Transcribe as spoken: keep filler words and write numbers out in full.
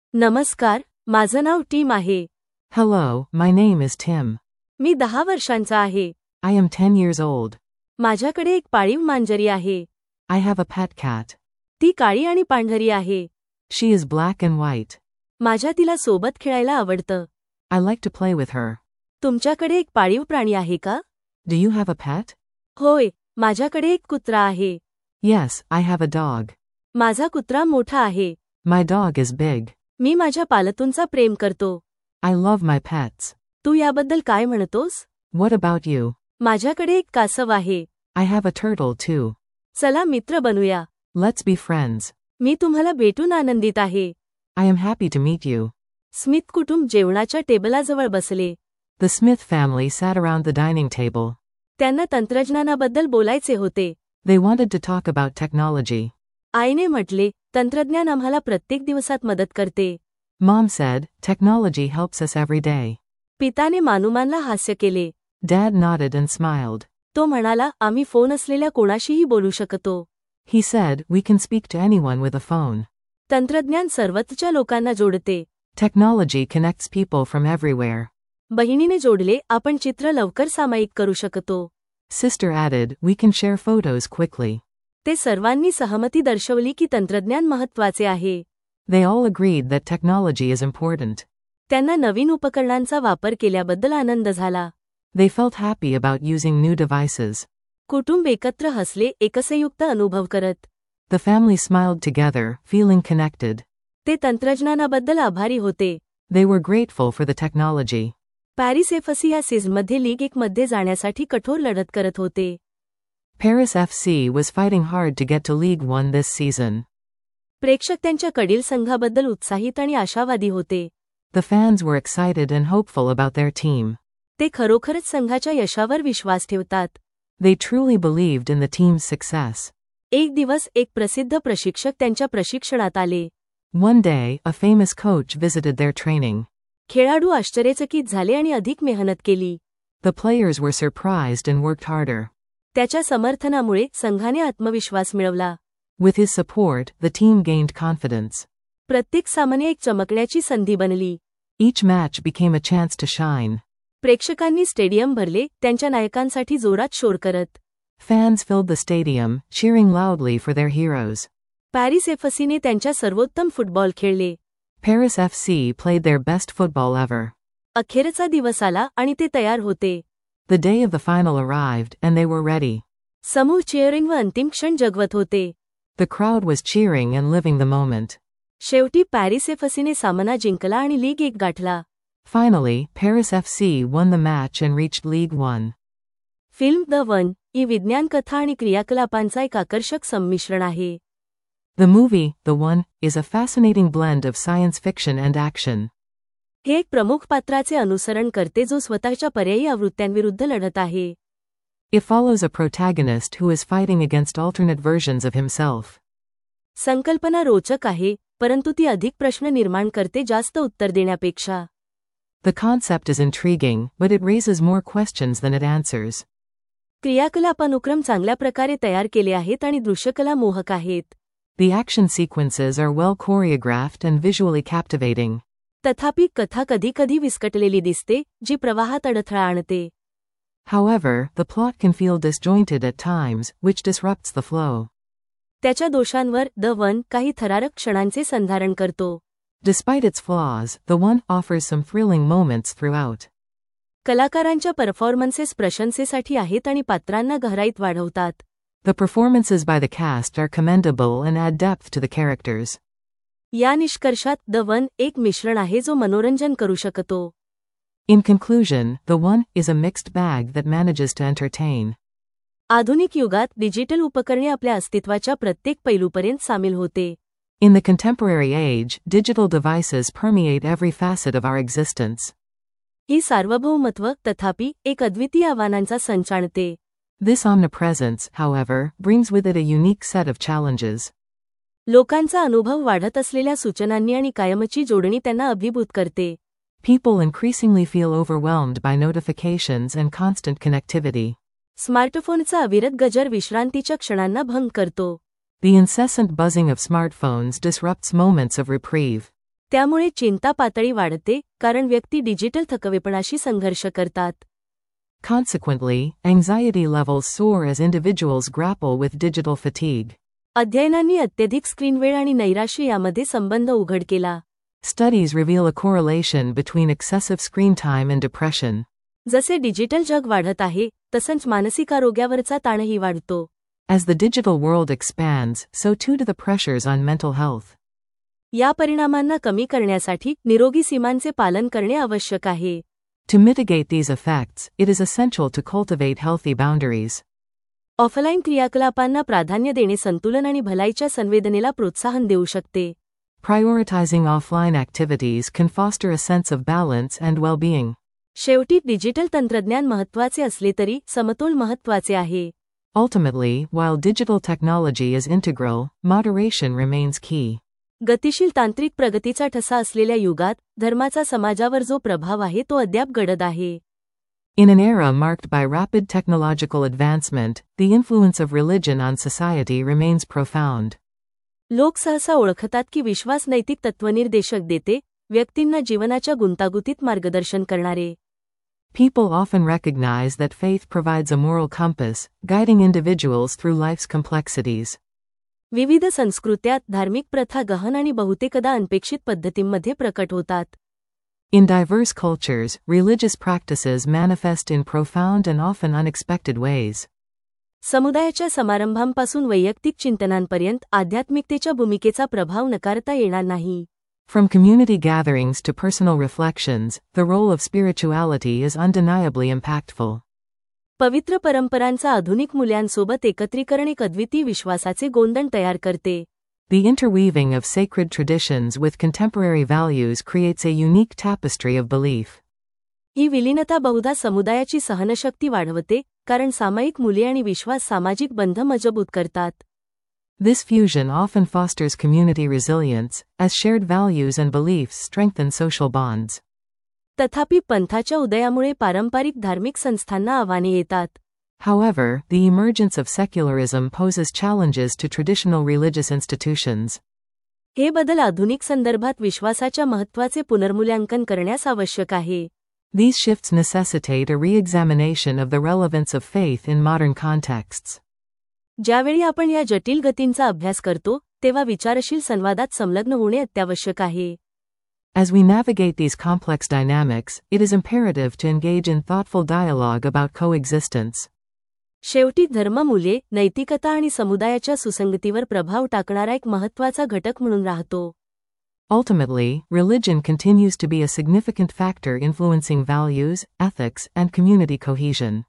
नमस्कार, माझं नाव टीम आहे. Hello, my name is Tim. मी दहा वर्षांचा आहे. I am ten years old. माझ्याकडे एक पाळीव मांजरी आहे. I have a pet cat. ती काळी आणि पांढरी आहे. She is black and white. माझ्या तिला सोबत खेळायला आवडतं. I like to play with her. तुमच्याकडे एक पाळीव प्राणी आहे का? Do you have a pet? होय, माझ्याकडे एक कुत्रा आहे. Yes, I have a dog. माझा कुत्रा मोठा आहे. My dog is big. मी माझ्या पालतूंचा प्रेम करतो. I love my pets. तू याबद्दल काय म्हणतोस? What about you? माझ्याकडे एक कासव आहे. I have a turtle too. चला मित्र बनूया. Let's be friends. मी तुम्हाला भेटून आनंदित आहे. I am happy to meet you. Smith कुटुंब जेवणाच्या टेबलाजवळ बसले. The Smith family sat around the dining table. त्यांना तंत्रज्ञानाबद्दल बोलायचे होते. They wanted to talk about technology. आईने म्हटले, तंत्रज्ञान आम्हाला प्रत्येक दिवसात मदत करते. Mom said, technology helps us every day. पिताने मानुमानला हास्य केले. Dad nodded and smiled. तो म्हणाला, आम्ही फोन असलेल्या कोणाशीही बोलू शकतो. He said, we can speak to anyone with a phone. तंत्रज्ञान सर्वत्रच्या लोकांना जोडते. Technology connects people from everywhere. बहिणीने जोडले, आपण चित्र लवकर सामायिक करू शकतो. Sister added, we can share photos quickly. ते सर्वांनी सहमती दर्शवली की तंत्रज्ञान महत्त्वाचे आहे. They all agreed that technology is important. त्यांना नवीन उपकरणांचा वापर केल्याबद्दल आनंद झाला. They felt happy about using new devices. कुटुंब एकत्र हसले, एकसंयुक्त अनुभव करत. The family smiled together, feeling connected. ते तंत्रज्ञानाबद्दल आभारी होते. They were grateful for the technology. Paris FC या सीझनमध्ये लीग एक मध्ये जाण्यासाठी कठोर लढत करत होते. Paris F C was fighting hard to get to League One this season. प्रेक्षक त्यांच्या कडील संघाबद्दल उत्साहित आणि आशावादी होते. The fans were excited and hopeful about their team. ते खरोखरच संघाच्या यशावर विश्वास ठेवतात. They truly believed in the team's success. एक दिवस एक प्रसिद्ध प्रशिक्षक त्यांच्या प्रशिक्षणात आले. One day, a famous coach visited their training. खेळाडू आश्चर्यचकित झाले आणि अधिक मेहनत केली. The players were surprised and worked harder. त्याच्या समर्थनामुळे संघाने आत्मविश्वास मिळवला. With his support, the team gained confidence. प्रत्येक सामने एक चमकण्याची संधी बनली. Each match became a chance to shine. प्रेक्षकांनी स्टेडियम भरले, त्यांच्या नायकांसाठी जोरात शोर करत. Fans filled the stadium, cheering loudly for their heroes. Paris एफसीने त्यांच्या सर्वोत्तम फुटबॉल खेळले. Paris F C played their best football ever. अखेरचा दिवस आला आणि ते तयार होते. The day of the final arrived, and they were ready. समूह चीअरिंग व अंतिम क्षण जगवत होते. The crowd was cheering and living the moment. शेवटी पॅरिस एफसीने सामना जिंकला आणि लीग एक गाठला. Finally, Paris F C won the match and reached League One. Film the one ही विज्ञान कथा आणि क्रियाकलापांचा एक आकर्षक संमिश्रण आहे. The movie, The One, is a fascinating blend of science fiction and action. हे एक प्रमुख पात्राचे अनुसरण करते जो स्वतःच्या पर्यायी आवृत्त्यांविरुद्ध लढत आहे. It follows a protagonist who is fighting against alternate versions of himself. संकल्पना रोचक आहे, परंतु ती अधिक प्रश्न निर्माण करते जास्त उत्तर देण्यापेक्षा. The concept is intriguing, but it raises more questions than it answers. क्रियाकलाप अनुक्रम चांगल्या प्रकारे तयार केले आहेत आणि दृश्यकला मोहक आहेत. The action sequences are well choreographed and visually captivating. तथापि कथा कधीकधी विस्कटलेली दिसते, जी प्रवाहात अडथळा आणते. However, the plot can feel disjointed at times, which disrupts the flow. त्याच्या दोषांवर द वन काही थरारक क्षणांचे संधारण करतो. Despite its flaws, The One offers some thrilling moments throughout. कलाकारांच्या परफॉर्मन्सेस प्रशंसेसाठी आहेत आणि पात्रांना गहराईत वाढवतात. The performances by the cast are commendable and add depth to the characters. या निष्कर्षात द वन एक मिश्रण आहे जो मनोरंजन करू शकतो. In conclusion, The One is a mixed bag that manages to entertain. आधुनिक युगात डिजिटल उपकरणे आपल्या अस्तित्वाच्या प्रत्येक पैलूपर्यंत सामील होते. In the contemporary age, digital devices permeate every facet of our existence. ही सार्वभौमत्व, तथापि, एक अद्वितीय आव्हानांचा संच आणते. This omnipresence, however, brings with it a unique set of challenges. लोकांचा अनुभव वाढत असलेल्या सूचनांनी आणि कायमची जोडणी त्यांना अभिभूत करते. People increasingly feel overwhelmed by notifications and constant connectivity. स्मार्टफोनचा अविरत गजर विश्रांतीच्या क्षणांना भंग करतो. The incessant buzzing of smartphones disrupts moments of reprieve. त्यामुळे चिंता पातळी वाढते कारण व्यक्ती डिजिटल थकवेपणाशी संघर्ष करतात. Consequently, anxiety levels soar as individuals grapple with digital fatigue. अध्ययनांनी अत्यधिक स्क्रीन वेळ आणि नैराश्य यामध्ये संबंध उघड केला. Studies reveal a correlation between excessive screen time and depression. जसे डिजिटल जग वाढत आहे तसंच मानसिक आरोग्यावरचा ताणही वाढतो. As the digital world expands, so too do the pressures on mental health. या परिणामांना कमी करण्यासाठी निरोगी सीमांचे पालन करणे आवश्यक आहे. To mitigate these effects, it is essential to cultivate healthy boundaries. Offline क्रियाकलापांना प्राधान्य देणे संतुलन आणि भलाईच्या संवेदनेला प्रोत्साहन देऊ शकते. Prioritizing offline activities can foster a sense of balance and well-being. शेवटी डिजिटल तंत्रज्ञान महत्त्वाचे असले तरी समतोल महत्त्वाचे आहे. Ultimately, while digital technology is integral, moderation remains key. गतिशील तांत्रिक प्रगतीचा ठसा असलेल्या युगात धर्माचा समाजावर जो प्रभाव आहे तो अद्याप गडद आहे. In an era marked by rapid technological advancement, the influence of religion on society remains profound. लोक सहसा ओळखतात की विश्वास नैतिक तत्त्वनिर्देशक देते, व्यक्तींना जीवनाच्या गुंतागुतीत मार्गदर्शन करणारे. People often recognize that faith provides a moral compass, guiding individuals through life's complexities. विविध संस्कृत्यात धार्मिक प्रथा गहन आणि बहुतेकदा अनपेक्षित पद्धतींमध्ये प्रकट होतात. In diverse cultures, religious practices manifest in profound and often unexpected ways. समुदायाच्या समारंभांपासून वैयक्तिक चिंतनांपर्यंत आध्यात्मिकतेच्या भूमिकेचा प्रभाव नकारता येणार नाही. From community gatherings to personal reflections, the role of spirituality is undeniably impactful. पवित्र परंपरांचा आधुनिक मूल्यांसोबत एकत्रीकरण एक अद्वितीय विश्वासाचे गोंदण तयार करते. The interweaving of sacred traditions with contemporary values creates a unique tapestry of belief. ही विलीनता बहुधा समुदायाची सहनशक्ती वाढवते, कारण सामायिक मूल्ये आणि विश्वास सामाजिक बंध मजबूत करतात. This fusion often fosters community resilience, as shared values and beliefs strengthen social bonds. तथापि पंथाच्या उदयामुळे पारंपरिक धार्मिक संस्थांना आव्हाने येतात. However, the emergence of secularism poses challenges to traditional religious institutions. हे बदल आधुनिक संदर्भात विश्वासाच्या महत्त्वाचे पुनर्मूल्यांकन करण्यास आवश्यक आहे. These shifts necessitate a re-examination of the relevance of faith in modern contexts. ज्यावेळी आपण या जटिल गतींचा अभ्यास करतो, तेव्हा विचारशील संवादात संलग्न होणे अत्यावश्यक आहे. As we navigate these complex dynamics, it is imperative to engage in thoughtful dialogue about coexistence. शेवटी धर्ममूल्ये, नैतिकता आणि समुदायाच्या सुसंगतीवर प्रभाव टाकणारा एक महत्त्वाचा घटक म्हणून राहतो. Ultimately, religion continues to be a significant factor influencing values, ethics, and community cohesion.